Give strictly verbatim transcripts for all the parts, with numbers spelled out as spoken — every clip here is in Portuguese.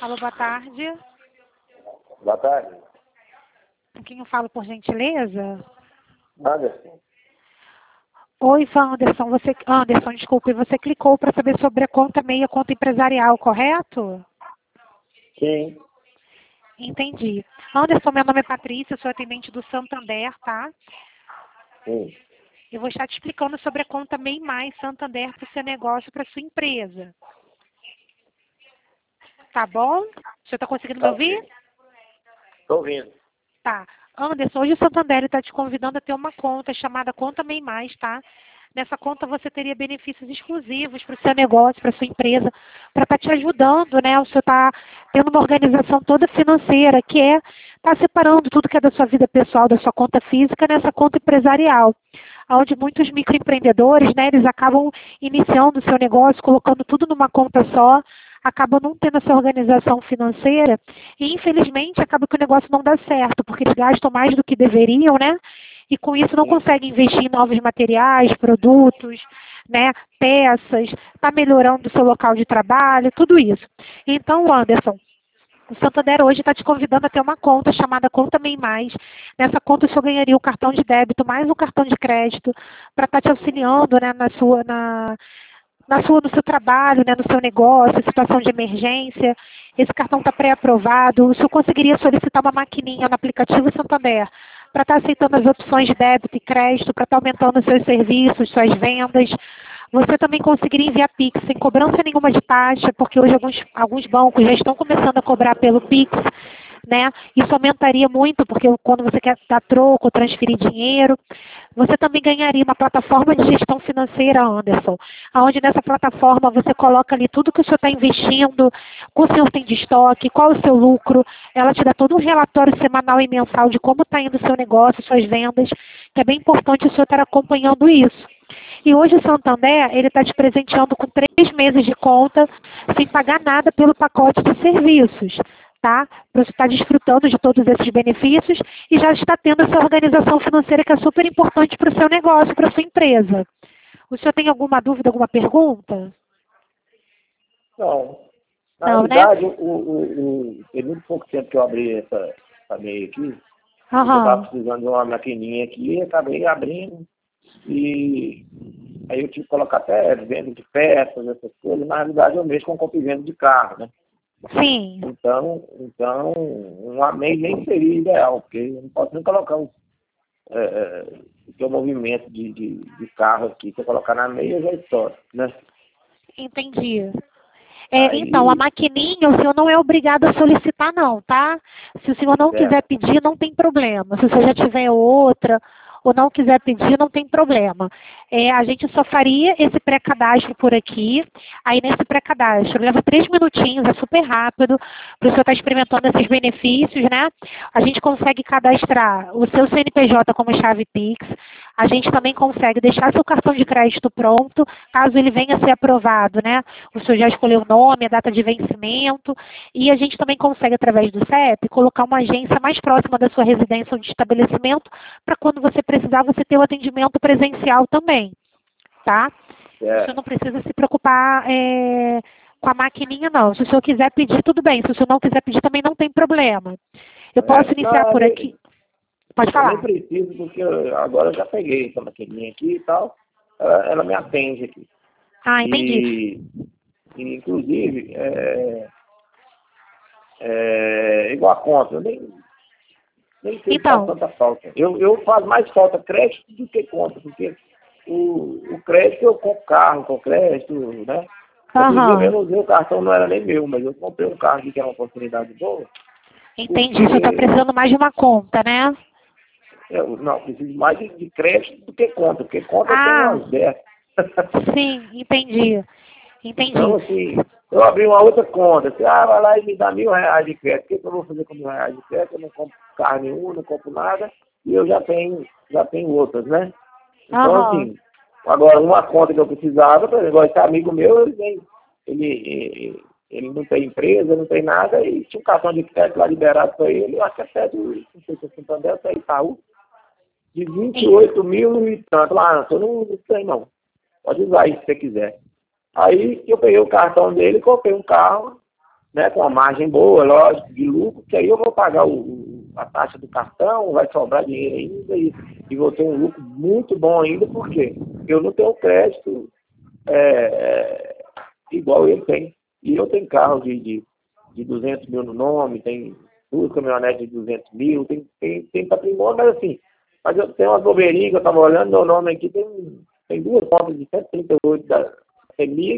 Alô, boa tarde. Boa tarde. Com quem eu falo, por gentileza? Anderson. Oi, Anderson. Você, Anderson, desculpe, você clicou para saber sobre a conta meia, conta empresarial, correto? Sim. Entendi. Anderson, meu nome é Patrícia, sou atendente do Santander, tá? Sim. Eu vou estar te explicando sobre a conta MEI Mais Santander para o seu negócio, para a sua empresa. Tá bom? O senhor está conseguindo me Tá ouvir? ok. Tô ouvindo. Tá. Anderson, hoje o Santander está te convidando a ter uma conta chamada Conta MEI Mais, tá? Nessa conta você teria benefícios exclusivos para o seu negócio, para a sua empresa, para estar te ajudando, né? O senhor está tendo uma organização toda financeira, que é estar separando tudo que é da sua vida pessoal, da sua conta física, nessa conta empresarial. Onde muitos microempreendedores, né, eles acabam iniciando o seu negócio, colocando tudo numa conta só, acabam não tendo essa organização financeira e, infelizmente, acaba que o negócio não dá certo, porque eles gastam mais do que deveriam, né? E com isso não conseguem investir em novos materiais, produtos, né, peças, está melhorando o seu local de trabalho, tudo isso. Então, Anderson, o Santander hoje está te convidando a ter uma conta chamada Conta MEI Mais. Nessa conta o senhor ganharia o cartão de débito mais o cartão de crédito para estar te auxiliando, né, na sua, na, na sua, no seu trabalho, né, no seu negócio, situação de emergência. Esse cartão está pré-aprovado. O senhor conseguiria solicitar uma maquininha no aplicativo Santander para estar aceitando as opções de débito e crédito, para estar aumentando os seus serviços, suas vendas. Você também conseguiria enviar Pix sem cobrança nenhuma de taxa, porque hoje alguns, alguns bancos já estão começando a cobrar pelo Pix, né? Isso aumentaria muito, porque quando você quer dar troco, transferir dinheiro, você também ganharia uma plataforma de gestão financeira, Anderson, onde nessa plataforma você coloca ali tudo que o senhor está investindo, o que o senhor tem de estoque, qual é o seu lucro, ela te dá todo um relatório semanal e mensal de como está indo o seu negócio, suas vendas, que é bem importante o senhor estar acompanhando isso. E hoje o Santander, ele está te presenteando com três meses de conta, sem pagar nada pelo pacote de serviços, tá? Para você estar desfrutando de todos esses benefícios e já está tendo essa organização financeira que é super importante para o seu negócio, para a sua empresa. O senhor tem alguma dúvida, alguma pergunta? Não. Na Não, né? realidade, o, o, o, tem muito pouco tempo que eu abri essa, essa MEI aqui. Eu estava Aham. precisando de uma maquininha aqui e acabei abrindo. E aí eu tive que colocar até venda de peças, essas coisas. Na realidade, eu mexo com compra e venda de carro, né? Sim. Então, então uma MEI nem seria ideal, porque eu não posso nem colocar um, é, é, o seu movimento de, de, de carro aqui. Se eu colocar na MEI, eu já estouro, né? Entendi. É, então, a Aí, maquininha o senhor não é obrigado a solicitar não, tá? Se o senhor não quiser certo, pedir, não tem problema. Se o senhor já tiver outra ou não quiser pedir, não tem problema. É, a gente só faria esse pré-cadastro por aqui. Aí nesse pré-cadastro, leva três minutinhos, é super rápido, para o senhor estar experimentando esses benefícios, né? A gente consegue cadastrar o seu C N P J como chave Pix. A gente também consegue deixar seu cartão de crédito pronto, caso ele venha a ser aprovado, né? O senhor já escolheu o nome, a data de vencimento. E a gente também consegue, através do C E P, colocar uma agência mais próxima da sua residência ou de estabelecimento, para quando você precisar, você ter o atendimento presencial também, tá? O senhor certo. não precisa se preocupar é, com a maquininha, não. Se o senhor quiser pedir, tudo bem. Se o senhor não quiser pedir, também não tem problema. Eu posso É, iniciar não, eu por nem, aqui? Pode eu nem falar. preciso, porque eu, agora eu já peguei essa maquininha aqui e tal. Ela, ela me atende aqui. Ah, entendi. E, e inclusive, é, é, igual a conta, eu nem, nem sei se faz Então, tanta falta. Eu, eu faço mais falta crédito do que conta, porque o, o crédito eu compro carro com crédito, né? Outro dia aham, mesmo eu usei o cartão, não era nem meu, mas eu comprei um carro aqui que era uma oportunidade boa, entendi. O senhor está porque precisando mais de uma conta, né? eu não preciso mais de, de crédito do que conta, porque conta eu tenho Ah, umas dez. sim, entendi. Então, Entendi. assim, eu abri uma outra conta, assim, ah, vai lá e me dá mil reais de crédito. O que, que eu vou fazer com mil reais de crédito? Eu não compro carro nenhum, não compro nada, e eu já tenho, já tenho outras, né? Então, Aham, assim, agora uma conta que eu precisava, por exemplo, esse amigo meu, ele, vem, ele, ele, ele não tem empresa, não tem nada, e tinha um cartão de crédito lá liberado para ele, eu acho que até do, não sei se é Santander, até Itaú, de vinte e en- oito mil e tanto. Lá, eu não, não sei não. Pode usar aí se você quiser. Aí eu peguei o cartão dele, comprei um carro né, com uma margem boa, lógico, de lucro, que aí eu vou pagar o, a taxa do cartão, vai sobrar dinheiro ainda e, e vou ter um lucro muito bom ainda, porque eu não tenho crédito é, igual ele tem. E eu tenho carro de, de, de duzentos mil no nome, tem duas caminhonetes de duzentos mil, tem, tem, tem patrimônio, mas assim, mas eu tenho umas bobeirinhas que eu estava olhando, meu nome aqui tem, tem duas contas de cento e trinta e oito da CEMIG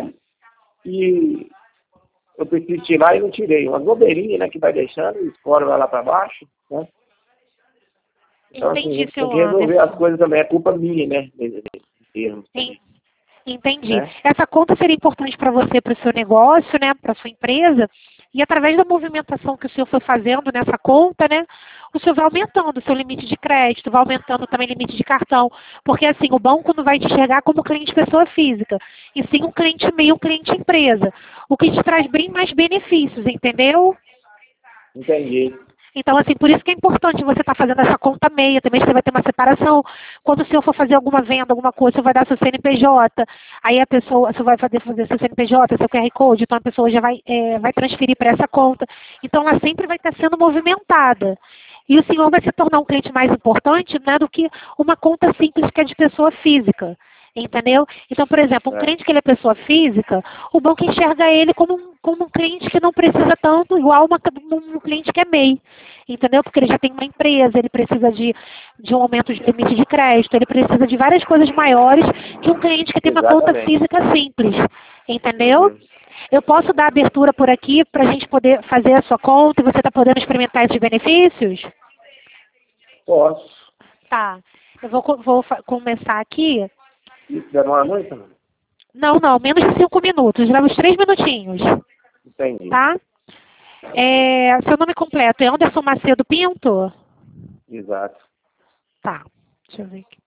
e eu preciso tirar e não tirei. Umas bobeirinhas, né, que vai deixando, o score vai lá para baixo, né? Então, Entendi, assim, seu tem que resolver Anderson. as coisas também, é culpa minha, né, nesse termo. Sim. Entendi. Né? Essa conta seria importante para você, para o seu negócio, né, para a sua empresa, e através da movimentação que o senhor foi fazendo nessa conta, né, o senhor vai aumentando o seu limite de crédito, vai aumentando também o limite de cartão, porque assim, o banco não vai te enxergar como cliente pessoa física, e sim um cliente meio, um cliente empresa, o que te traz bem mais benefícios, entendeu? Entendi. Então, assim, por isso que é importante você estar fazendo essa conta meia, também você vai ter uma separação. Quando o senhor for fazer alguma venda, alguma coisa, você vai dar seu C N P J, aí a pessoa, você vai fazer, fazer seu C N P J, seu Q R Code, então a pessoa já vai, é, vai transferir para essa conta. Então, ela sempre vai estar sendo movimentada. E o senhor vai se tornar um cliente mais importante, né, do que uma conta simples que é de pessoa física. Entendeu? Então, por exemplo, um É. cliente que ele é pessoa física, o banco enxerga ele como um, como um cliente que não precisa tanto, igual uma, um cliente que é M E I. Entendeu? Porque ele já tem uma empresa, ele precisa de, de um aumento de limite de crédito, ele precisa de várias coisas maiores que um cliente que tem uma conta Exatamente. física simples. Entendeu? Uhum. Eu posso dar abertura por aqui para a gente poder fazer a sua conta e você está podendo experimentar esses benefícios? Posso. Tá. Eu vou, co- vou fa- começar aqui. Isso demora muito? Não? Não, não, menos de cinco minutos, leva uns três minutinhos, Entendi. tá? É, seu nome completo é Anderson Macedo Pinto? Exato. Tá, deixa eu ver aqui.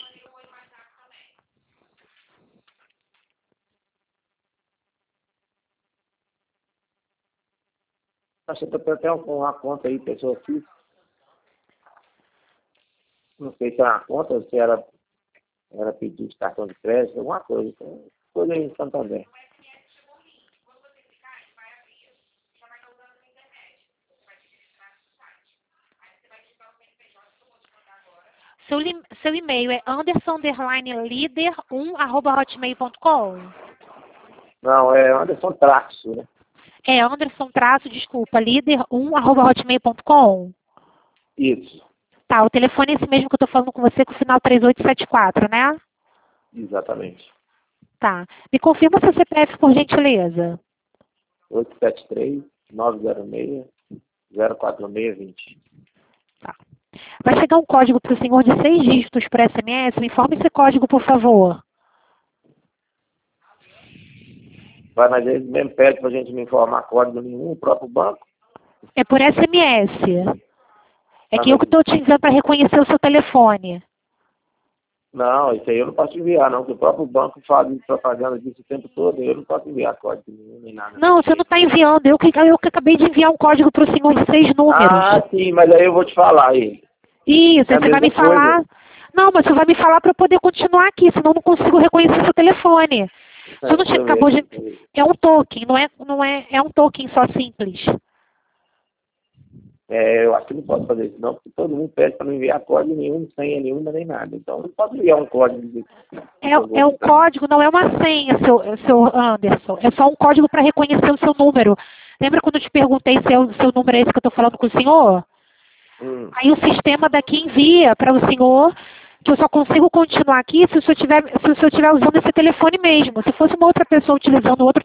Acho que eu tenho até uma conta aí, pessoa física. Não sei se é uma conta ou se era, era pedido de cartão de crédito, alguma coisa. Então, coisa aí em Santander. Seu, lim- seu e-mail é anderson líder um arroba hotmail ponto com? Não, é Anderson Traxo, né? É Anderson traço, desculpa, líder um arroba hotmail ponto com? Isso. Tá, o telefone é esse mesmo que eu tô falando com você, com o final três oito sete quatro, né? Exatamente. Tá. Me confirma seu C P F, por gentileza. oito sete três, nove zero seis, zero quatro seis dois zero. Tá. Vai chegar um código para o senhor de seis dígitos por S M S. Me informe esse código, por favor. Vai, mas eles mesmo pedem para a gente não informar código nenhum, o próprio banco. É por S M S. É Tá, que eu mas- que estou utilizando para reconhecer o seu telefone. Não, isso aí eu não posso enviar, não, porque o próprio banco faz propaganda disso o tempo todo, eu não posso enviar código nenhum, nem nada. Não, você não está enviando. Eu que, eu que acabei de enviar um código para o senhor de seis números. Ah, sim, mas aí eu vou te falar aí. Isso, É aí a você vai mesma me falar. coisa. Não, mas você vai me falar para eu poder continuar aqui, senão eu não consigo reconhecer seu telefone. Você não Deixa tinha, eu ver acabou de. aqui. É um token, não é, não é, é um token só simples. É, eu acho que não posso fazer isso, não, porque todo mundo pede para não enviar código nenhum, senha nenhuma, nem nada. Então, não pode enviar um código. De... É, é um código, não é uma senha, seu, seu Anderson. É só um código para reconhecer o seu número. Lembra quando eu te perguntei se é o seu número é esse que eu estou falando com o senhor? Hum. Aí o sistema daqui envia para o senhor que eu só consigo continuar aqui se o senhor tiver, se o senhor estiver usando esse telefone mesmo. Se fosse uma outra pessoa utilizando outro